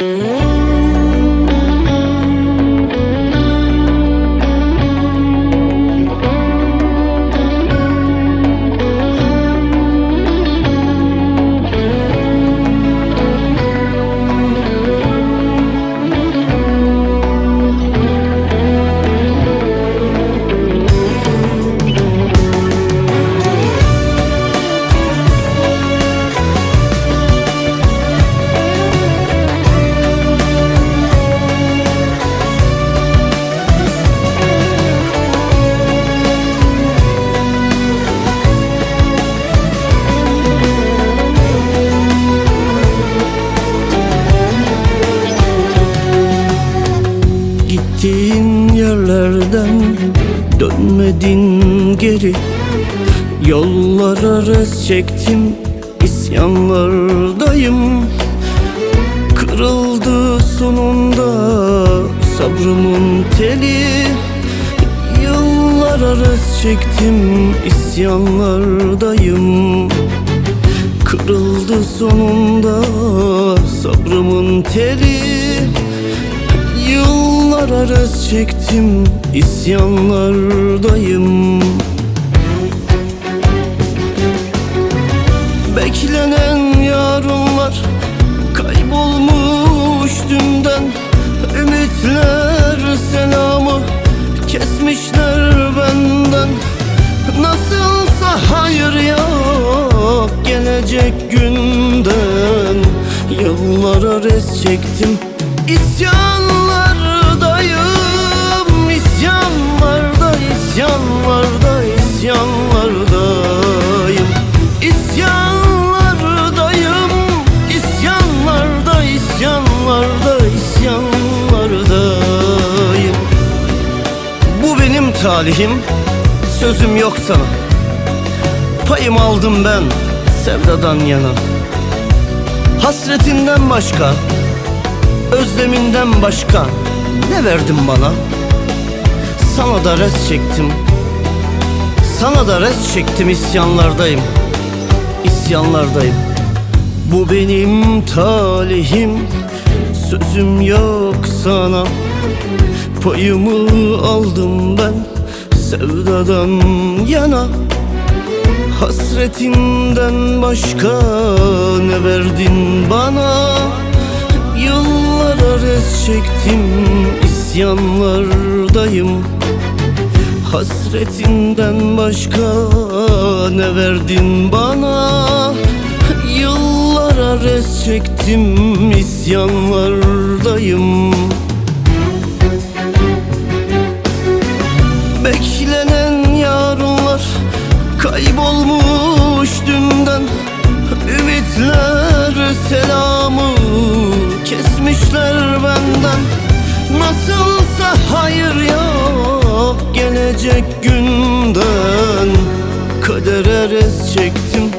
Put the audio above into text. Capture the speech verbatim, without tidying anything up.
Gittiğin yerlerden dönmedin geri. Yollara res çektim, isyanlardayım. Kırıldı sonunda sabrımın teli. Yıllara res çektim, isyanlardayım. Kırıldı sonunda sabrımın teli. Yıllara res çektim, isyanlardayım. Beklenen yarınlar kaybolmuş dünden. Ümitler selamı kesmişler benden. Nasılsa hayır yok gelecek günden. Yıllara res çektim, İsyanlardayım, isyanlarda, isyanlarda, isyanlardayım. İsyanlardayım, isyanlarda, isyanlarda, isyanlardayım. Bu benim talihim, sözüm yok sana. Payımı aldım ben sevdadan yana. Hasretinden başka, özleminden başka ne verdin bana? Sana da res çektim, sana da res çektim, isyanlardayım, isyanlardayım. Bu benim talihim, sözüm yok sana. Payımı aldım ben sevdadan yana. Hasretinden başka ne verdin bana? Yıllara res çektim, isyanlardayım. Hasretinden başka ne verdin bana? Yıllara res çektim, isyanlardayım. Beklenen yarınlar kaybolmuş dünden. Ümitler selamı kesmişler benden. Nasılsa hayır yok gelecek günden. Kadere res çektim,